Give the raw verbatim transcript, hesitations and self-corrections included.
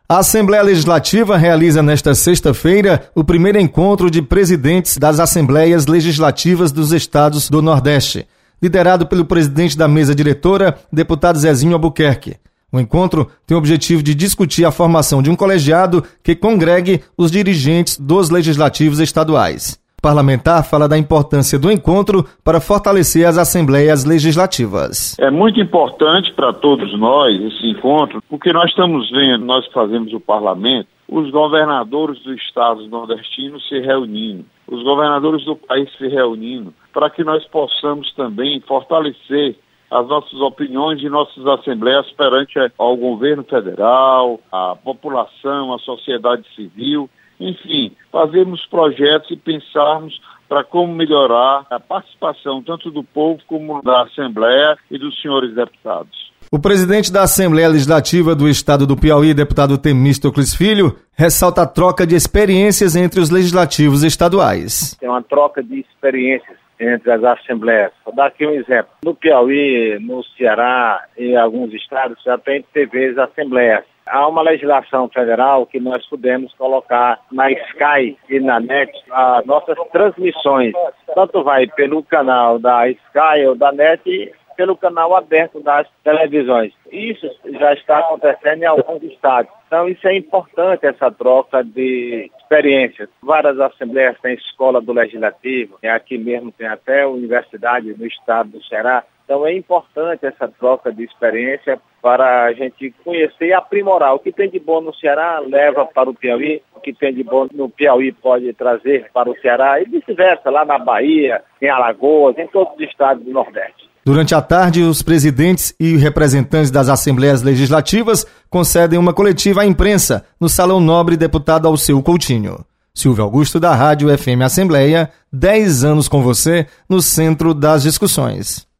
A Assembleia Legislativa realiza nesta sexta-feira o primeiro encontro de presidentes das Assembleias Legislativas dos Estados do Nordeste, liderado pelo presidente da mesa diretora, deputado Zezinho Albuquerque. O encontro tem o objetivo de discutir a formação de um colegiado que congregue os dirigentes dos legislativos estaduais. O parlamentar fala da importância do encontro para fortalecer as assembleias legislativas. É muito importante para todos nós esse encontro, porque nós estamos vendo, nós fazemos o parlamento, os governadores do estado nordestino se reunindo, os governadores do país se reunindo, para que nós possamos também fortalecer as nossas opiniões e nossas assembleias perante ao governo federal, a população, a sociedade civil. Enfim, fazermos projetos e pensarmos para como melhorar a participação tanto do povo como da Assembleia e dos senhores deputados. O presidente da Assembleia Legislativa do Estado do Piauí, deputado Temístocles Filho, ressalta a troca de experiências entre os legislativos estaduais. Tem uma troca de experiências entre as assembleias. Vou dar aqui um exemplo. No Piauí, no Ceará e em alguns estados já tem T Vs assembleias. Há uma legislação federal que nós podemos colocar na Sky e na Net as nossas transmissões. Tanto vai pelo canal da Sky ou da Net, pelo canal aberto das televisões. Isso já está acontecendo em alguns estados. Então isso é importante, essa troca de experiências. Várias assembleias têm escola do legislativo, aqui mesmo tem até universidade no estado do Ceará. Então é importante essa troca de experiência para a gente conhecer e aprimorar. O que tem de bom no Ceará leva para o Piauí, o que tem de bom no Piauí pode trazer para o Ceará e vice-versa, lá na Bahia, em Alagoas, em todos os estados do Nordeste. Durante a tarde, os presidentes e representantes das Assembleias Legislativas concedem uma coletiva à imprensa no Salão Nobre Deputado Alceu Coutinho. Silvio Augusto, da Rádio F M Assembleia, dez anos com você, no centro das discussões.